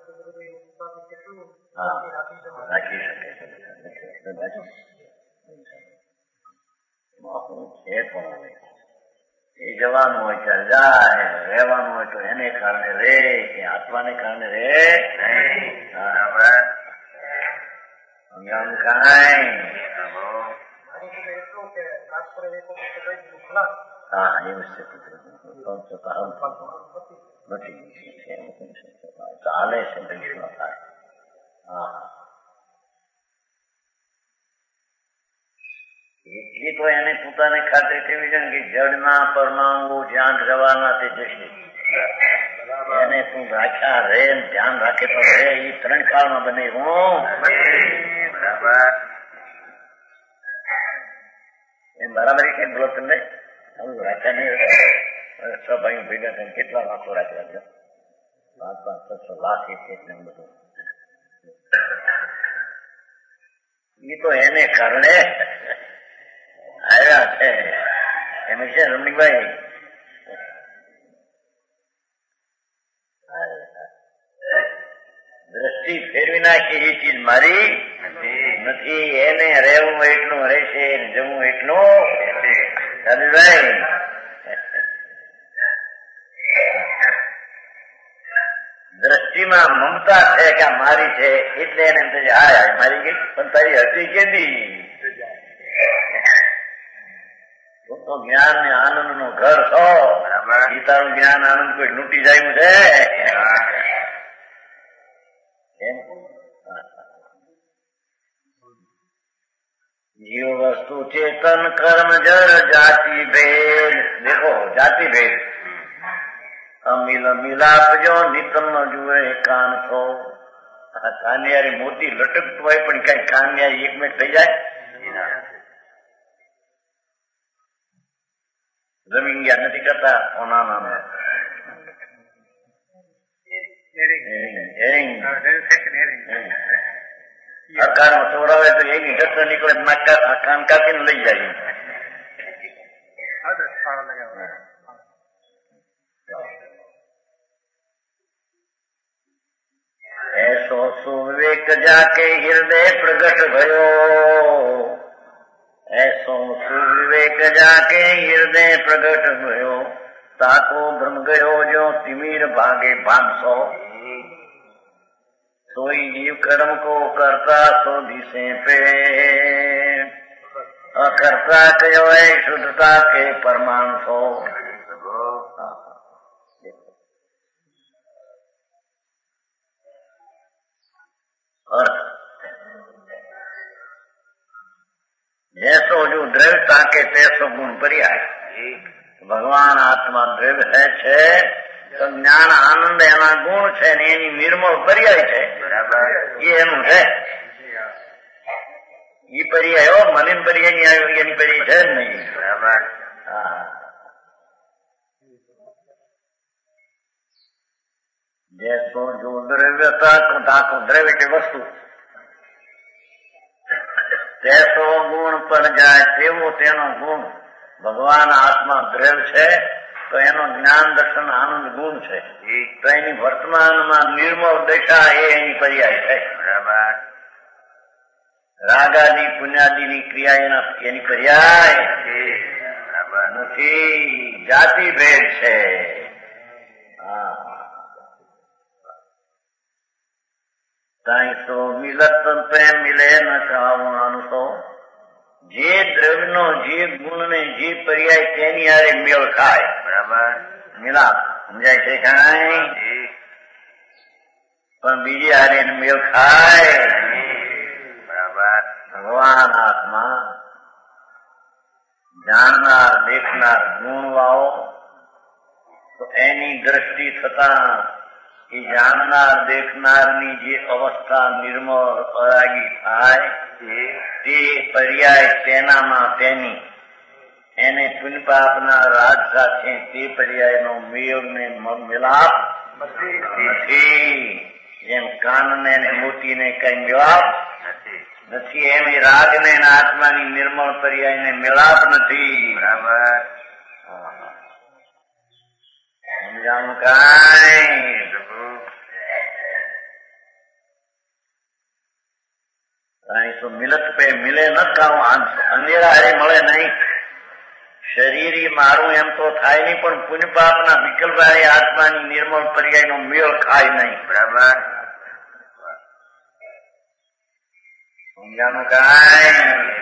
રાખી શકે છે પણ એ જવાનું હોય ત્યારે જાય, રહેવાનું હોય તો એને કારણે રે કે આત્માને કારણે રે હા એવું ચાલે છે થાય. હા એટલી તો એને પોતાને ખાતરી થવી છે ને કે જળના પરમાણુ જ્યાં જવાના તે જશે. એને તું રાખ્યા રે ધ્યાન રાખે તો રે એ ત્રણ કાળમાં બને હું બરાબર એમ બરાબર કેમ બોલો તમને રાખ્યા નહીં છ ભાઈ ભેગા થઈને કેટલા લાખો રાખ્યા છે પાંચ પાંચ છસો લાખ એક એક ને બધું એ તો એને કારણે આવ્યા છે એમ છે રમણીકભાઈ. દ્રષ્ટિ ફેરવી નાખી એ ચીજ મારી નથી. એને રહેવું એટલું રહેશે, જમવું એટલું ભાઈ. દ્રષ્ટિમાં મમતા છે કે મારી છે એટલે એને હા મારી ગઈ પણ તારી હતી કેદી તો જ્ઞાન ને આનંદ નું ઘર છો. ગીતાનું જ્ઞાન આનંદ કોઈ લૂંટી જાય છે જીવ વસ્તુ ચેતન કર્મ જર જાતિ ભેદ. દેખો જાતિ ભેદ અમિલ મિલાપ જો નિતમ જુએ કાન છો. કાનિયારી મોતી લટકતું હોય પણ કઈ કાનિયારી એક મિનિટ થઈ જાય જમીન ગયા નથી કરતા ઓના નામ અકાળમાં ચોરાવે તો એની ઘટના નીકળે કાન કાપીને લઈ જાય. ऐसो सुविवेक जाके हृदय प्रगट भयो. ऐसो सुविवेक जाके हृदय प्रगट भयो. ताको ब्रह्म गयो जो तिमिर भागे भागसो. सोई जीव कर्म को करता सो दिसे पे. अकर्ता कयो है शुद्धता के परमाण सो. जैसो जो द्रव्यता के तैसो गुण पर्याय. भगवान आत्मा द्रव्य है છે તો જ્ઞાન આનંદ એના ગુણ છે ને એની નિર્મળ પર્યાય છે. બરાબર એ એનું છે એ પર્યાય મને પર્યાય ની આવ્યો એની પર્યાય છે જ નહીં. બરાબર હા जैसो जो द्रव्यता को द्रव्य की वस्तु तैसो गुण पर જાય તેવો તેનો ગુણ. ભગવાન આત્મા દ્રવ્ય છે તો એનો જ્ઞાન દર્શન આનંદ ગુણ છે. તો એની વર્તમાનમાં નિર્મળ દશા એ એની પર્યાય છે. બરાબર રાગાદી પુણ્યાદીની ક્રિયા એના એની પર્યાય નથી. જાતિ ભેદ છે. હા તો મિલત પ્રેમ મિલે ન ખાવાનું તો જે દ્રવ્યનો જે ગુણ ને જે પર્યાય તેની હારે મેળ ખાય. બરાબર મિલાપ સમજાય છે કાંઈ પણ બીજી હારે મેળ ખાય. બરાબર ભગવાન આત્મા જાણનાર દેખનાર ગુણ વાળો તો એની દ્રષ્ટિ થતા એ જાણનાર દેખનારની જે અવસ્થા નિર્મળ અરાગી થાય તે પર્યાય તેનામાં તેની એને પુન પાપના રાજ સાથે તે પર્યાયનો મેળ ને મિલાપ નથી. જેમ કાનને ને મોતીને કઈ મિલાપ નથી, એમ રાગને આત્માની નિર્મળ પર્યાયને મિલાપ નથી. બરાબર સમજાણું કાંઈ? તો મિલત પે મિલે ન કામ અંધેરા હારે મળે નહીં. શરીર મારું એમ તો થાય નહીં, પણ પુણ્ય પાપના વિકલ્પ હારે આત્માની નિર્મળ પર્યાયનો મેળ ખાય નહીં. બરાબર સમજાનું કાંઈ?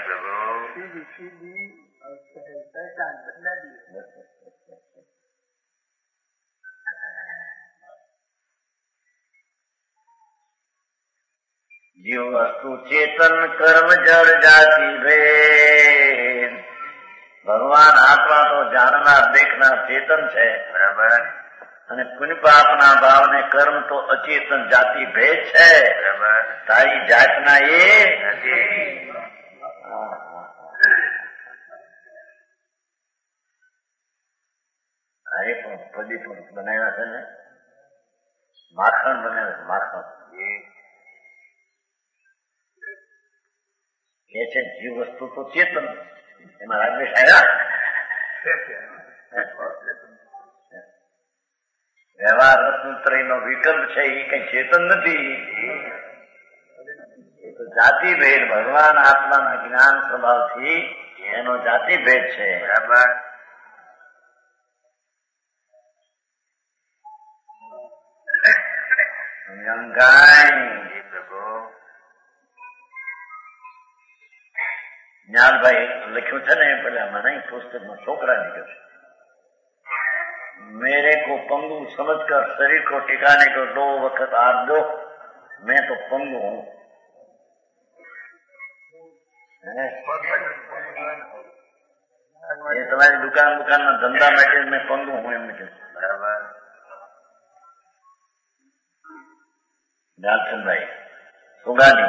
જીવ વસ્તુ ચેતન કર્મ જળ જાતિ ભેદ. ભગવાન આત્મા તો જાણનાર દેખનાર ચેતન છે. બરાબર. અને પુણ્ય પાપના ભાવને કર્મ તો અચેતન જાતિ ભેદ છે. બરાબર. તારી જાતના એ નથી. અરે પણ પદી પણ બનાવ્યા છે ને, માખણ બનાવ્યા છે. માખણ એ છે જીવ વસ્તુ તો ચેતન. એમાં રાગવેશ આવ્યા. વ્યવહાર રત્નત્રયનો વિકલ્પ છે એ કઈ ચેતન નથી. એ તો જાતિ ભેદ ભગવાન આત્માના જ્ઞાન સ્વભાવથી એનો જાતિ ભેદ છે. બરાબર. જ્ઞાનભાઈ લખ્યું છે ને પેલા મને પુસ્તકમાં છોકરા નીકળ્યો છે. मेरे को पंगु समझकर शरीर को टिकाने को दो वक्त आप दो, मैं तो पंगु हूँ. ये तुम्हारी दुकान दुकान में धंधा बैठे मैं पंगु हूँ एम के. बराबर. डालचंद भाई सुगानी,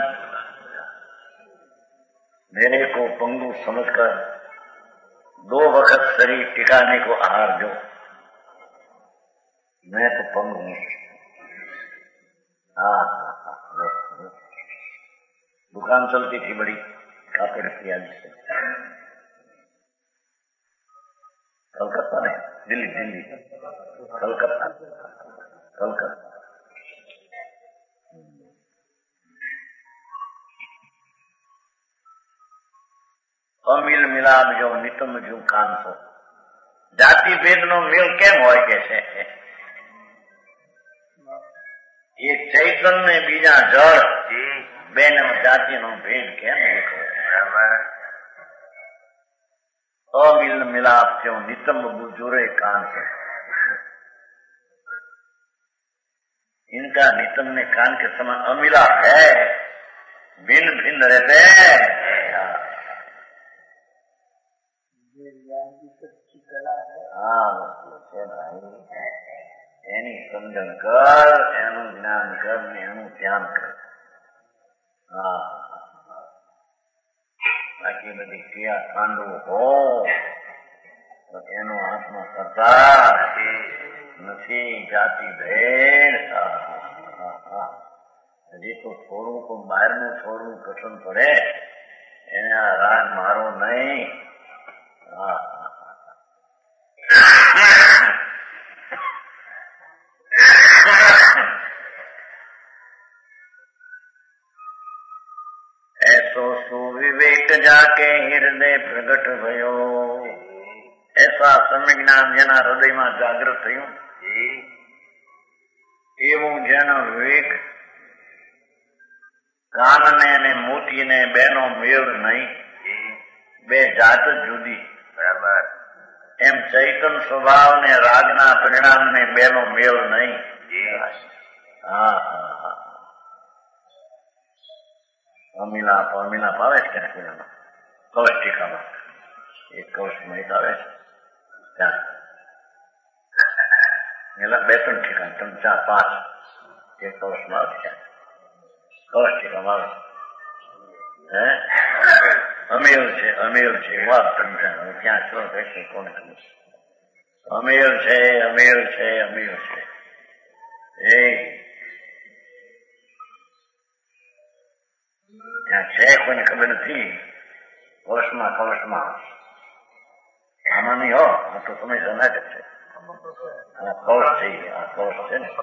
मेरे को पंगु समझकर दो वक्त शरीर टिकाने को आहार दो, मैं तो पंग हूँ. हाँ दुकान चलती थी बड़ी काफी रखी आज से. कलकत्ता में, दिल्ली दिल्ली कलकत्ता कलकत्ता અમિલ મિલાપ જો નિતમ જો કાંસો. જાતિ ભેદ નો મેળ કેમ હોય કે છે? એક ચૈતન ને બીજા જળ, બે જાતિ નો ભેદ કેમ દેખો? બરાબર. અમિલ મિલાપ જો નિતમ बुजुरे कान से. इनका नितम ने कान के समान अमिलाप है, भिन्न भिन्न रहते हैं. હા છે ભાઈ. એની સમજણ કર, એનું જ્ઞાન કર ને એનું ધ્યાન કર. હા બાકી બધી ક્રિયા કાંડવું હો તો એનો હાથમાં કરતા નથી. જાતિ ભેદ. હજી તો થોડું તો બહારનું થોડું પસંદ પડે, એને આ રાગ મારો નહીં. હા ऐसो सुविवेक जाके हृदय प्रगट भयो. ऐसा सम्यक ज्ञान જેના હૃદયમાં જાગૃત થયું, એવું જેનો વિવેક કાનને અને મોતીને બેનો મેળ નહીં, બે જાત જુદી. બરાબર. એમ ચૈતન સ્વભાવ ને રાગના પરિણામ ને બેનો મેળ નહીં. હા હા અમિલાપ અમિલાપ આવે છે ક્યાંક કવચ ટીકામાં, એક કવચ મહિત આવે છે ત્યાં એલા બે ત્રણ ઠેકાણ, ત્રણ ચાર પાંચ એક કવચમાં આવે છે. કવચ ટીકામાં આવે છે. હે અમેવ છે અમેવ છે વાત સમજાય ક્યાં શું રહેશે કોણ ખબર અમેવ છે અમેવ છે અમેવ છે એ ત્યાં છે કોઈને ખબર નથી કળશમાં કળશમાં આમાં નહીં હો આ તો સમય જનાજ છે આ કળશ છે આ કળશ છે ને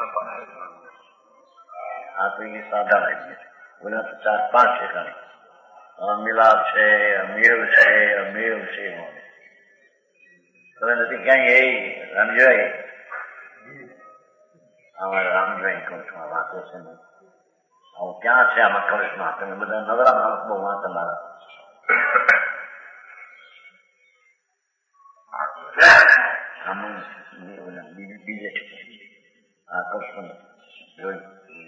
આ તો એ સાદા લાગી છે બોલ્યા તો ચાર પાંચ ઠેકાણે મિલાપ છે અમેવ છે અમેવ છે ખબર નથી ક્યાંય એ રામજોઈ અમારે રામજોઈ કહું છું આ વાતો છે ને હું ક્યાં છે આમાં કળશમાં તમે બધા નવરા માણસ બહુ વાંચનારા બીજે આ કૃષ્ણ જોઈ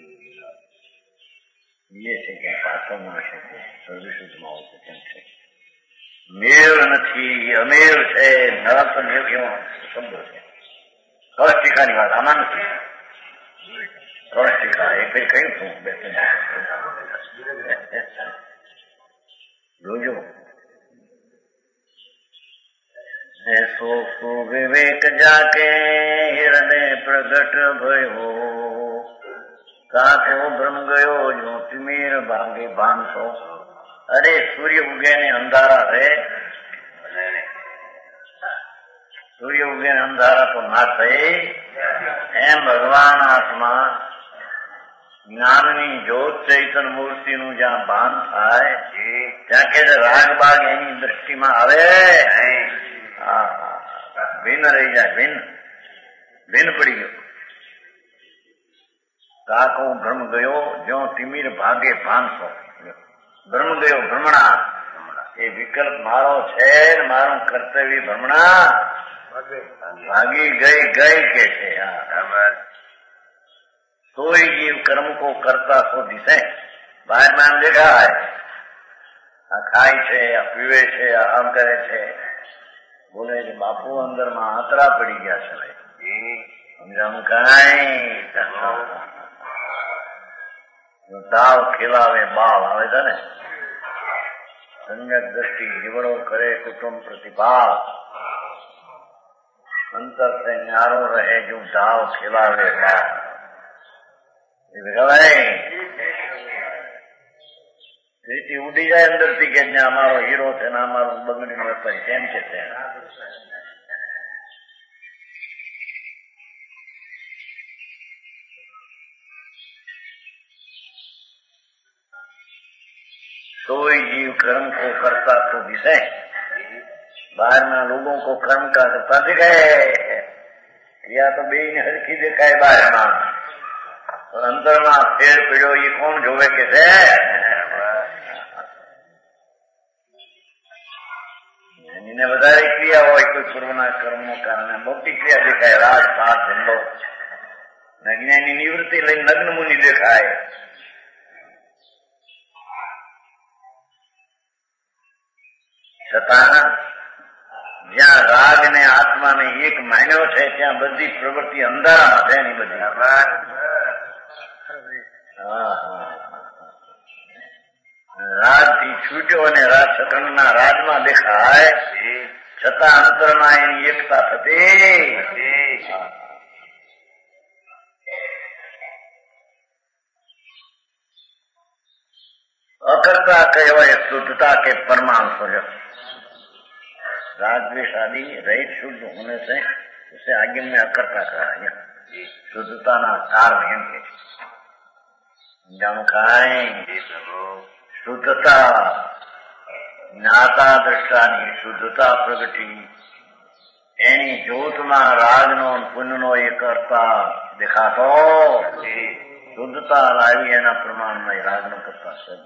બીજે છે કે પાછળમાં છે કે સર્વિસીસમાં હોય છે કેમ છે મેળ નથી અમેવ છે નરક મેવ એવો શબ્દો છે કળશ ટીકાની વાત આમાં નથી કળશ ટીકા એ કઈ કહ્યું છું બે જોજો ऐसो सुविवेक जाके हृदय प्रगट भयो काको भ्रम गयो जो तिमिर भागे बांधो अरे सूर्य उगे ने अंधारा है सूर्य उगे ने अंधारा तो ना थे एम भगवान आत्मा જ્ઞાનની જ્યોત ચૈતન મૂર્તિનું જ્યાં ભાન થાય ત્યાં કે રાગબાગ એની દ્રષ્ટિમાં આવે ભિન્ન રહી જાય ભિન્ન ભિન્ન પડી ગયો કાકો ભ્રમ ગયો જો તિમિર ભાગે ભાનસો ભ્રમ ગયો ભ્રમણા એ વિકલ્પ મારો છે મારું કર્તવ્ય ભ્રમણા ભાગી ગઈ ગઈ કે છે सोई जीव कर्म को करता सो दिशे बाहर में हम देखा है आ खाई छे आ पीवे छे आ आम करे छे बोले कि बापू अंदर में आतरा पड़ी गया छे समझाम कई दाव खिलावे बाल आवे था ने सम्यक दृष्टि जीवड़ो करे कुटुंब प्रतिभाव अंतर से न्यारो रहे जो दाव खिलावे बाल प्रीति उड़ी जाए अंदर थी के अमारो हीरो थे ना अमारो बगड़ी में वेपारी केम के थे सोई जीव कर्म को करता तो दिशे बाहर में लोगों को कर्म का करता दिखाए या तो बेन हरखी दिखाए बाहर में और अंदर में फेर पीड़ो ये कौन जोवे के છે એને વધારે ક્રિયા હોય કોઈ પૂર્વના કર્મો કારણે મોટી ક્રિયા દેખાય રાજપાટ ધંધો જ્ઞાની નિવૃત્તિ લઈને નગ્ન મુનિ દેખાય છતાં જ્યાં રાગ ને આત્મા ને એક માન્યો છે ત્યાં બધી પ્રવૃત્તિ અંધારામાં છે એની બધી રાજ થી છૂટ્યો અને રાજ સખંડના રાજમાં દેખાય છતાં અંતરમાં એની એકતા થતી अकर्ता कहेवाय शुद्धता के परमाणु स्वरूप रागद्वेष आदि रहित शुद्ध होने से उसे आगे में अकर्ता कहा गया शुद्धता ना कारण एम के जानकाय शुद्धता ज्ञाता दृष्टानी शुद्धता प्रगटी एनी ज्योत में राग नो पुण्य नो ये करता दिखातो शुद्धता लावी एना प्रमाण में राग नो करता सब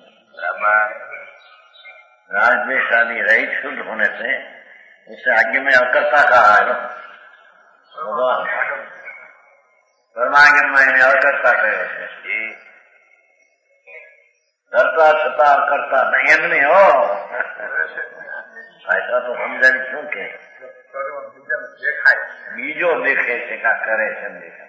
राजद्वेष आदि रहित शुद्ध होने से उससे आगे में अकर्ता कहा है परमागम में इन्हें अकर्ता कहे है करता छता करता नहीं एम नहीं हो ऐसा तो समझा क्यों के बीजो देखे से का करे से देखा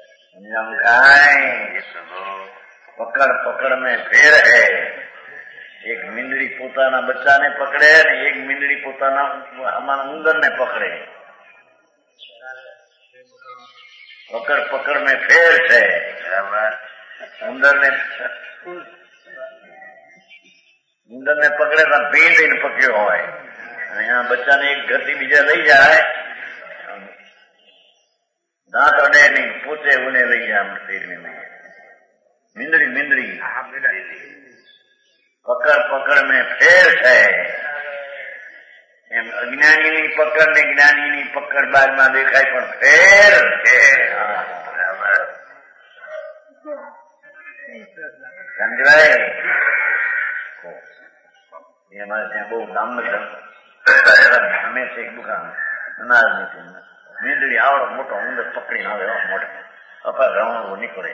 समझा पकड़ पकड़ में फेर है એક મીંદડી પોતાના બચ્ચાને પકડે ને એક મીંદડી પોતાના અમારા ઉંદરને પકડે. પકડ પકડ મેં ફેર છે. ઉંદરને ઉંદરને પકડે તો ભીંડીને પકડ્યો હોય અને એના બચ્ચાને એક ઘરથી બીજા લઈ જાય, દાંત અડે નહીં, પોતે ઉને લઈ જાય. મીંદડી મીંદડી પકડ પકડ મેં ફેર છે. એમ અજ્ઞાનીની પકડ ને જ્ઞાનીની પકડ બાદમાં દેખાય પણ ફેર છે. સમજાય? એમાં ત્યાં બહુ દામનગર અમે છે એક દુકાન અનાજની, મીંદડી આવડો મોટો ઉંદર પકડીને આવે મોટો અપાર રવણો નીકળે.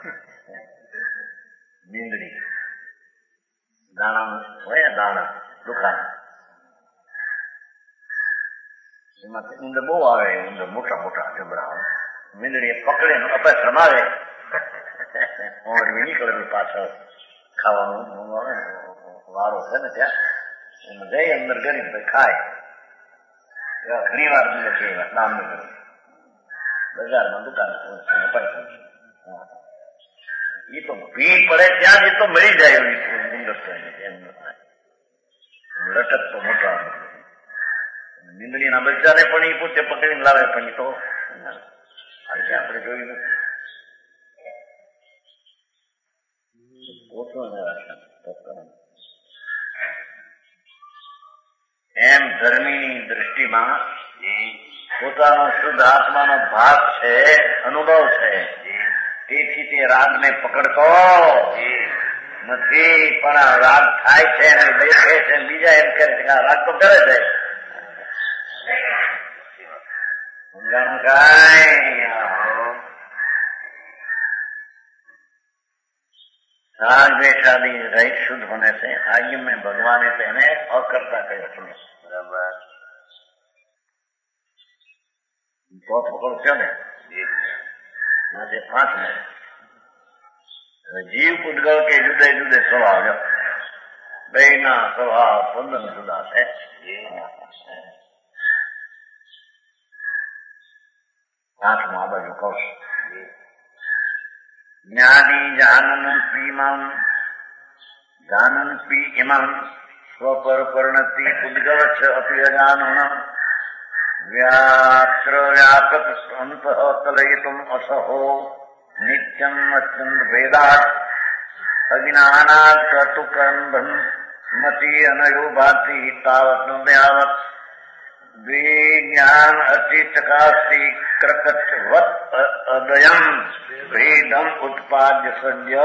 મીંદડી દાણા હોય ને દાણા દુકાન એમાં ઉંદર બહુ આવે. ઉંદર મોટા મોટા જબરા મીંદડી પકડે ને અપાર રમાવે નીકળે પાછળ ખાવાનું વારો છે ને ત્યાં એમાં જઈ અંદર ગરીબ ખાય. ઘણી વાર દામનગર બજારમાં દુકાન એ તો ભીડ પડે ત્યાં જ તો મળી જાય લટક તો મોટા. મીંદડીના બચ્ચાને પણ એ પોતે પકડીને લાવે પણ એ તો આપણે જોયું નથી. એમ ધર્મીની દ્રષ્ટિમાં પોતાનો શુદ્ધ આત્માનો ભાગ છે, અનુભવ છે. તેથી તે રાગને પકડતો નથી, પણ આ રાગ થાય છે અને દેખે છે બીજા એમ કહે છે કે આ રાગ તો કરે છે. સમજાણું કાંઈ? राग द्वेषादि रहित शुद्ध होने से आगे में भगवान ने તેને અકર્તા કહ્યો છે. બરાબર તો પકડ છે ને માટે પાંચ ને જીવ પૂતગલ કે જુદે જુદે સ્વભાવ બે ના સ્વભાવ પંદર જુદા છે. આઠમાં આ બાજુ કહું જ્ઞાની જાનનપીમં જાનનપી ઇમં સ્વપર પરિણતિ ઉદ્ગલ છ અપી અજાનન વ્યાત્ર વ્યાપક અંત કલયિતુમ અસહો નિત્યમ અત્યંત ભેદાત અજ્ઞાનાત કર્તુકંબન મતિ અનયો ભાતિ તાવત ન દ્યાવત દ્વિજ્ઞાન અતિ ચકાસ્તિ ક્રકટવત અદયમ ભેદમ ઉત્પાદ્ય સદ્ય.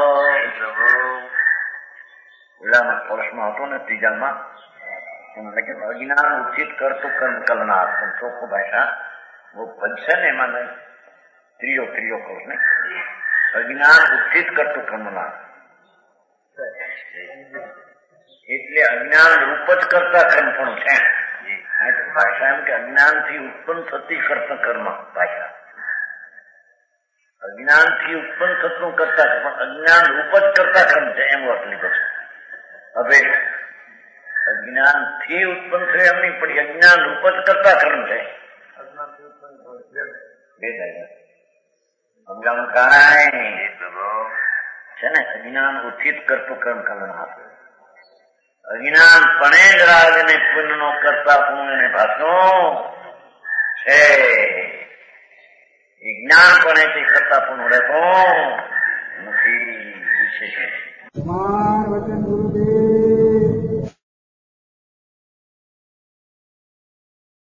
પેલામાં વર્ષમાં હતો ને ત્રીજામાં એમાં લખે અજ્ઞાન ઉચિત કરતું કર્મ કલનાર. પણ ચોખ્ખું ભાષા वो पद છે ને એમાં ત્રીયો ત્રીયો કહું ને અજ્ઞાન ઉચિત કરતું કર્મનાર એટલે અજ્ઞાન રૂપ જ કરતા કર્મ પણ છે. ભાષા એમ કે અજ્ઞાન થી ઉત્પન્ન થતી કરતા કર્મ ભાષા અજ્ઞાન થી ઉત્પન્ન થતું કરતા પણ અજ્ઞાન રૂપ જ કરતા કર્મ છે એમ વાત લીધો છે. હવે અજ્ઞાન થી ઉત્પન્ન થયું એમ નહીં પણ અજ્ઞાન રૂપ જ કરતા કર્મ છે. સમજાણું કાંઈ છે ને અજ્ઞાન ઉચિત કરતું કર્મ કલનાર. અજ્ઞાન પણ જ રાગ ને પુણ્ય નો કરતા પુણ્ય ભાષો છે. જ્ઞાન પણ તે કરતા પુણ્ય રહેતો નથી. વિશેષ